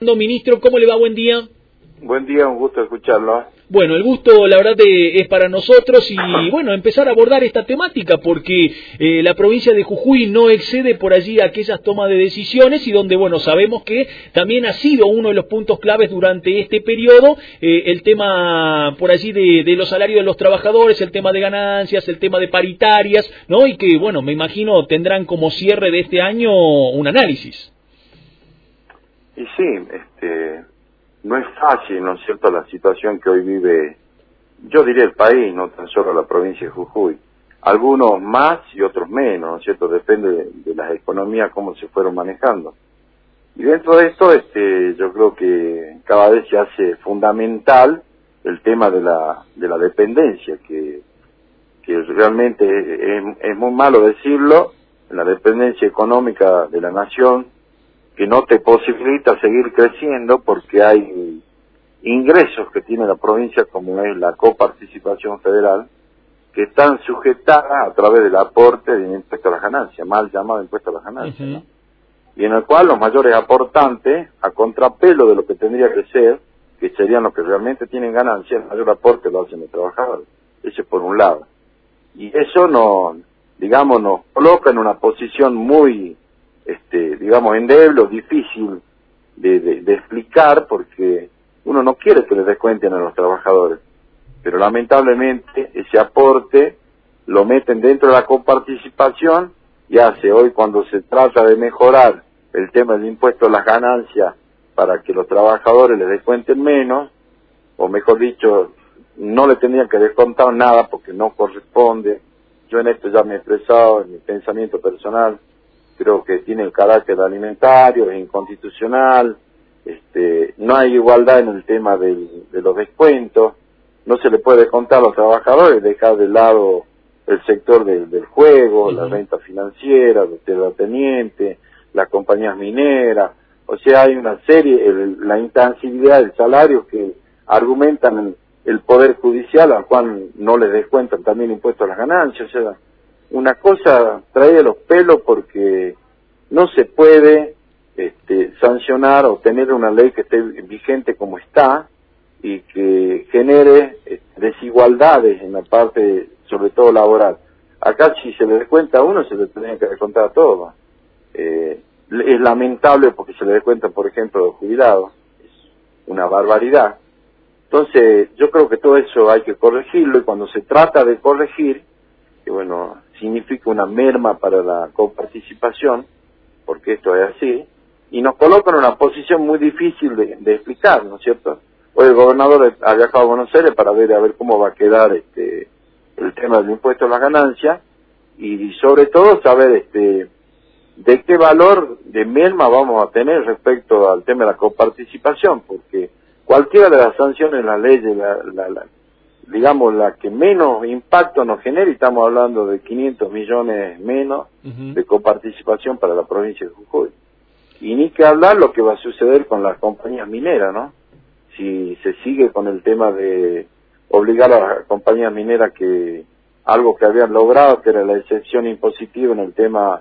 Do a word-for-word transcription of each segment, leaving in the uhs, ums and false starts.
Ministro, ¿cómo le va? Buen día. Buen día, un gusto escucharlo. Bueno, el gusto, la verdad, de, es para nosotros y, bueno, empezar a abordar esta temática porque eh, la provincia de Jujuy no excede por allí aquellas tomas de decisiones y donde, bueno, sabemos que también ha sido uno de los puntos claves durante este periodo eh, el tema por allí de, de los salarios de los trabajadores, el tema de ganancias, el tema de paritarias, ¿no? Y que, bueno, me imagino tendrán como cierre de este año un análisis. Y sí, este, no es fácil, ¿no es cierto?, la situación que hoy vive, yo diría el país, no tan solo la provincia de Jujuy. Algunos más y otros menos, ¿no es cierto?, depende de, de las economías, cómo se fueron manejando. Y dentro de esto, este, yo creo que cada vez se hace fundamental el tema de la, de la dependencia, que, que realmente es, es muy malo decirlo, la dependencia económica de la nación, que no te posibilita seguir creciendo porque hay ingresos que tiene la provincia, como es la coparticipación federal, que están sujetadas a través del aporte de impuesto a las ganancias, mal llamado impuesto a las ganancias, uh-huh. ¿no? Y en el cual los mayores aportantes, a contrapelo de lo que tendría que ser, que serían los que realmente tienen ganancias, el mayor aporte lo hacen los trabajadores. Eso es por un lado. Y eso nos, digamos, nos coloca en una posición muy... este digamos endeble o difícil de, de, de explicar, porque uno no quiere que les descuenten a los trabajadores, pero lamentablemente ese aporte lo meten dentro de la coparticipación y hace hoy, cuando se trata de mejorar el tema del impuesto a las ganancias para que los trabajadores les descuenten menos, o mejor dicho, no le tendrían que descontar nada porque no corresponde. Yo en esto ya me he expresado en mi pensamiento personal. Creo que tiene el carácter alimentario, es inconstitucional, este, no hay igualdad en el tema del, de los descuentos, no se le puede descontar a los trabajadores, dejar de lado el sector del, del juego, uh-huh. la renta financiera, los terratenientes, las compañías mineras, o sea, hay una serie, el, la intangibilidad del salario que argumentan el, el Poder Judicial, al cual no les descuentan también impuestos a las ganancias, o sea, una cosa trae de los pelos porque no se puede este, sancionar o tener una ley que esté vigente como está y que genere este, desigualdades en la parte, sobre todo laboral. Acá si se le descuenta a uno, se le tendría que descontar a todos. Eh, es lamentable porque se le descuenta, por ejemplo, a los jubilados. Es una barbaridad. Entonces, yo creo que todo eso hay que corregirlo, y cuando se trata de corregir, que bueno, significa una merma para la coparticipación, porque esto es así, y nos coloca en una posición muy difícil de, de explicar, ¿no es cierto? Hoy el gobernador ha viajado a Buenos Aires para ver a ver cómo va a quedar este el tema del impuesto a las ganancias, y sobre todo saber este de qué valor de merma vamos a tener respecto al tema de la coparticipación, porque cualquiera de las sanciones en la ley, la, la, la digamos, la que menos impacto nos genera, y estamos hablando de quinientos millones menos uh-huh. de coparticipación para la provincia de Jujuy. Y ni que hablar lo que va a suceder con las compañías mineras, ¿no? Si se sigue con el tema de obligar a las compañías mineras que algo que habían logrado, que era la excepción impositiva en el tema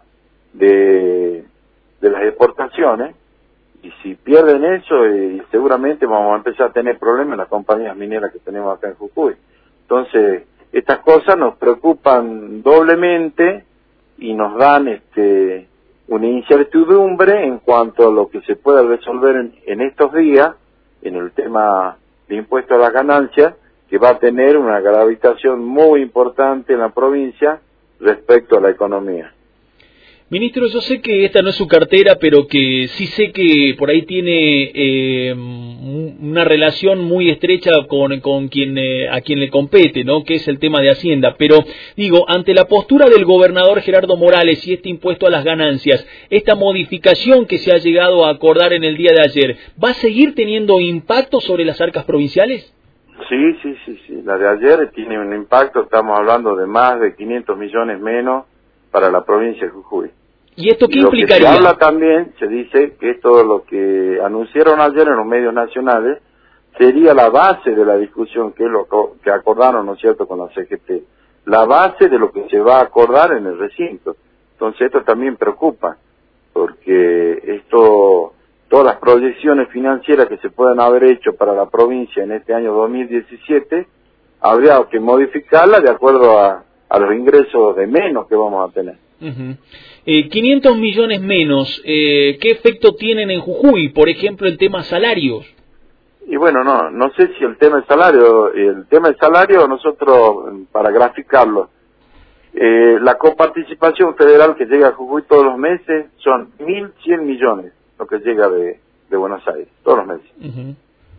de, de las exportaciones, y si pierden eso, eh, seguramente vamos a empezar a tener problemas en las compañías mineras que tenemos acá en Jujuy. Entonces, estas cosas nos preocupan doblemente y nos dan este una incertidumbre en cuanto a lo que se pueda resolver en, en estos días, en el tema de impuesto a las ganancias, que va a tener una gravitación muy importante en la provincia respecto a la economía. Ministro, yo sé que esta no es su cartera, pero que sí sé que por ahí tiene eh, una relación muy estrecha con, con quien eh, a quien le compete, ¿no? Que es el tema de Hacienda. Pero digo, ante la postura del gobernador Gerardo Morales y este impuesto a las ganancias, esta modificación que se ha llegado a acordar en el día de ayer, ¿va a seguir teniendo impacto sobre las arcas provinciales? Sí, sí, sí, sí. La de ayer tiene un impacto, estamos hablando de más de quinientos millones menos para la provincia de Jujuy. ¿Y esto qué y lo implicaría? Que se habla también, se dice que esto lo que anunciaron ayer en los medios nacionales sería la base de la discusión, que es lo que acordaron, ¿no es cierto?, con la C G T. La base de lo que se va a acordar en el recinto. Entonces esto también preocupa, porque esto todas las proyecciones financieras que se puedan haber hecho para la provincia en este año dos mil diecisiete, habría que modificarlas de acuerdo a, a los ingresos de menos que vamos a tener. Uh-huh. eh, quinientos millones menos, eh, ¿qué efecto tienen en Jujuy, por ejemplo, en temas salarios? Y bueno, no no sé si el tema del salario, el tema del salario nosotros, para graficarlo, eh, la coparticipación federal que llega a Jujuy todos los meses son mil cien millones, lo que llega de, de Buenos Aires, todos los meses. Uh-huh.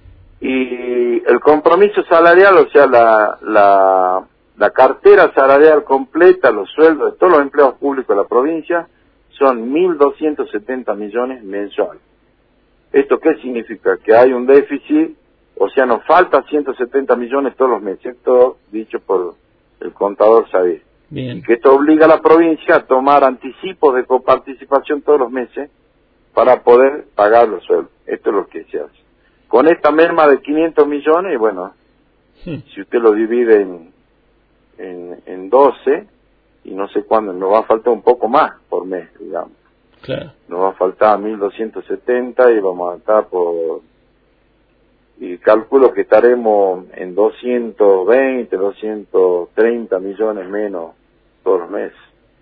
Y el compromiso salarial, o sea, la, la, la cartera salarial completa, los sueldos de todos los empleados públicos de la provincia, son mil doscientos setenta millones mensuales. ¿Esto qué significa? Que hay un déficit, o sea, nos falta ciento setenta millones todos los meses, esto dicho por el contador Xavier. Bien. Y que esto obliga a la provincia a tomar anticipos de coparticipación todos los meses para poder pagar los sueldos. Esto es lo que se hace. Con esta merma de quinientos millones, bueno, sí. Si usted lo divide en, en, en doce, y no sé cuándo, nos va a faltar un poco más por mes, digamos. Claro. Nos va a faltar mil doscientos setenta y vamos a estar por... Y calculo que estaremos en doscientos veinte, doscientos treinta millones menos todos los meses.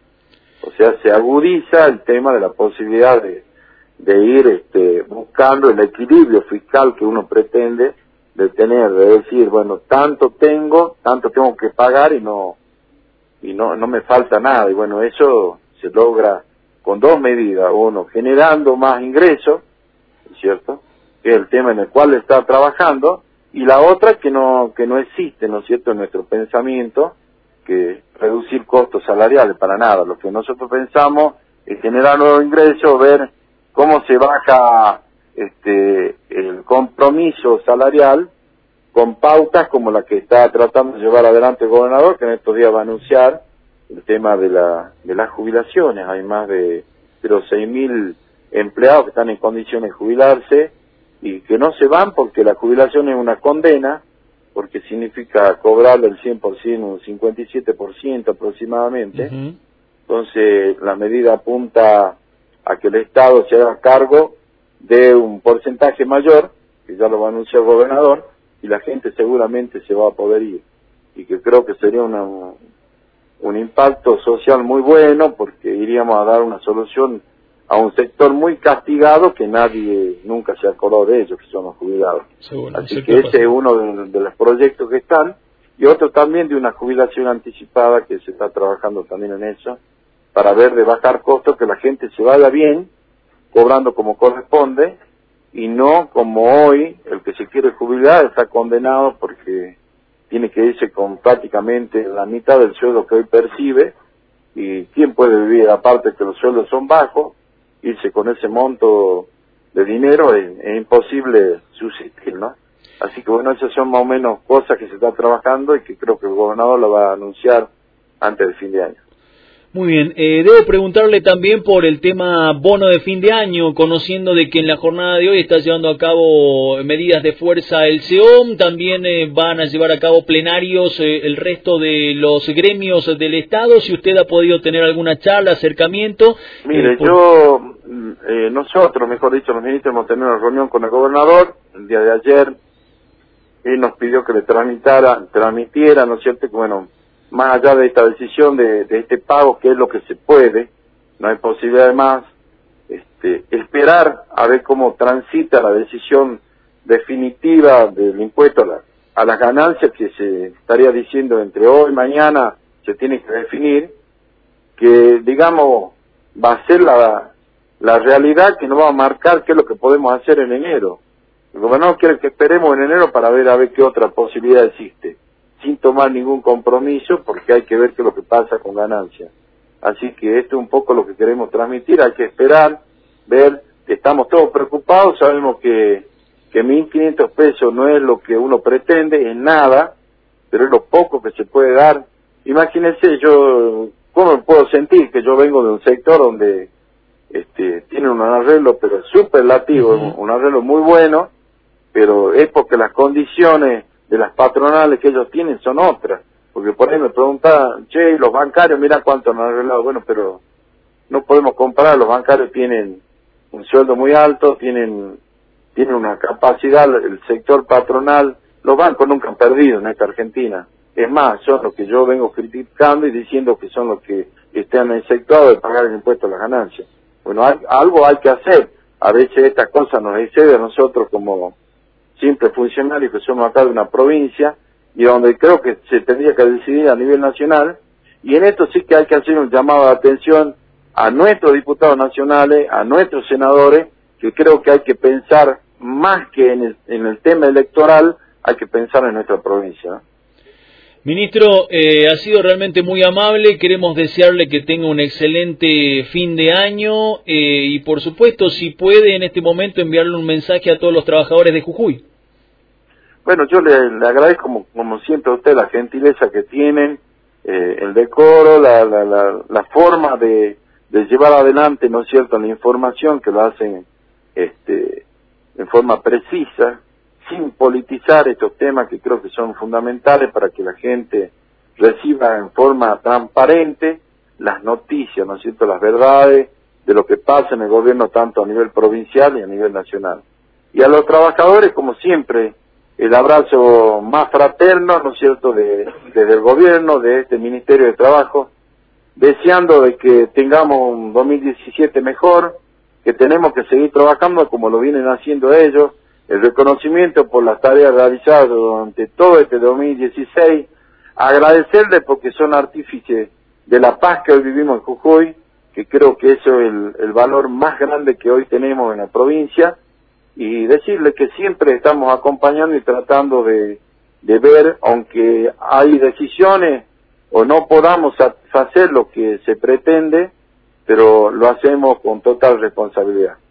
O sea, se agudiza el tema de la posibilidad de, de ir este, buscando el equilibrio fiscal que uno pretende de tener, de decir, bueno, tanto tengo, tanto tengo que pagar y no y no no me falta nada. Y bueno, eso se logra con dos medidas: uno, generando más ingresos, ¿cierto?, que es el tema en el cual está trabajando, y la otra que no que no existe, ¿no es cierto?, en nuestro pensamiento, que reducir costos salariales, para nada. Lo que nosotros pensamos es generar nuevos ingresos, ver cómo se baja este el compromiso salarial con pautas como la que está tratando de llevar adelante el gobernador, que en estos días va a anunciar el tema de la de las jubilaciones. Hay más de, de los seis mil empleados que están en condiciones de jubilarse y que no se van porque la jubilación es una condena, porque significa cobrarle el cien por ciento, un cincuenta y siete por ciento aproximadamente. Uh-huh. Entonces la medida apunta a que el Estado se haga cargo de un porcentaje mayor, que ya lo va a anunciar el gobernador, y la gente seguramente se va a poder ir. Y que creo que sería una, un impacto social muy bueno, porque iríamos a dar una solución a un sector muy castigado que nadie nunca se acordó de ellos, que son los jubilados. Seguro, así que ese es uno de, de los proyectos que están, y otro también de una jubilación anticipada, que se está trabajando también en eso, para ver de bajar costos, que la gente se vaya bien, cobrando como corresponde, y no como hoy, el que se quiere jubilar está condenado porque tiene que irse con prácticamente la mitad del sueldo que hoy percibe, y ¿quién puede vivir? Aparte que los sueldos son bajos, irse con ese monto de dinero es, es imposible subsistir, ¿no? Así que bueno, esas son más o menos cosas que se está trabajando y que creo que el gobernador lo va a anunciar antes del fin de año. Muy bien, eh, debo preguntarle también por el tema bono de fin de año, conociendo de que en la jornada de hoy está llevando a cabo medidas de fuerza el C E O M, también eh, van a llevar a cabo plenarios eh, el resto de los gremios del Estado. Si usted ha podido tener alguna charla, acercamiento. Mire, eh, por... yo, eh, nosotros, mejor dicho, los ministros hemos tenido una reunión con el gobernador el día de ayer. Él nos pidió que le tramitara, transmitiera, ¿no es cierto?, que bueno, más allá de esta decisión de, de este pago, que es lo que se puede, no hay posibilidad de más, este, esperar a ver cómo transita la decisión definitiva del impuesto a, la, a las ganancias, que se estaría diciendo entre hoy y mañana, se tiene que definir, que digamos va a ser la, la realidad que nos va a marcar qué es lo que podemos hacer en enero. El gobernador quiere que esperemos en enero para ver a ver qué otra posibilidad existe, sin tomar ningún compromiso, porque hay que ver qué es lo que pasa con ganancias. Así que esto es un poco lo que queremos transmitir. Hay que esperar, ver que estamos todos preocupados, sabemos que que mil quinientos pesos no es lo que uno pretende, es nada, pero es lo poco que se puede dar. Imagínense, yo, ¿cómo me puedo sentir? Que yo vengo de un sector donde este tiene un arreglo, pero superlativo, uh-huh. un arreglo muy bueno, pero es porque las condiciones de las patronales que ellos tienen son otras, porque por ahí me preguntaban, che, los bancarios, mira cuánto han arreglado. Bueno, pero no podemos comparar, los bancarios tienen un sueldo muy alto, tienen, tienen una capacidad, el sector patronal, los bancos nunca han perdido en esta Argentina. Es más, son los que yo vengo criticando y diciendo que son los que están exceptuados de pagar el impuesto a las ganancias. Bueno, hay, algo hay que hacer. A veces estas cosas nos exceden a nosotros como simples funcionarios que somos acá de una provincia, y donde creo que se tendría que decidir a nivel nacional, y en esto sí que hay que hacer un llamado de atención a nuestros diputados nacionales, a nuestros senadores, que creo que hay que pensar más que en el, en el tema electoral, hay que pensar en nuestra provincia, ¿no? Ministro, eh, ha sido realmente muy amable, queremos desearle que tenga un excelente fin de año eh, y por supuesto si puede en este momento enviarle un mensaje a todos los trabajadores de Jujuy. Bueno, yo le, le agradezco como, como siempre a usted la gentileza que tienen, eh, el decoro, la, la, la, la forma de, de llevar adelante, ¿no es cierto?, la información, que lo hacen este, en forma precisa, sin politizar estos temas que creo que son fundamentales para que la gente reciba en forma transparente las noticias, ¿no es cierto?, las verdades de lo que pasa en el gobierno tanto a nivel provincial y a nivel nacional. Y a los trabajadores, como siempre, el abrazo más fraterno, ¿no es cierto?, de, desde el gobierno, de este Ministerio de Trabajo, deseando de que tengamos un dos mil diecisiete mejor, que tenemos que seguir trabajando como lo vienen haciendo ellos, el reconocimiento por las tareas realizadas durante todo este dos mil dieciséis, agradecerles porque son artífices de la paz que hoy vivimos en Jujuy, que creo que eso es el, el valor más grande que hoy tenemos en la provincia, y decirles que siempre estamos acompañando y tratando de, de ver, aunque hay decisiones o no podamos satisfacer lo que se pretende, pero lo hacemos con total responsabilidad.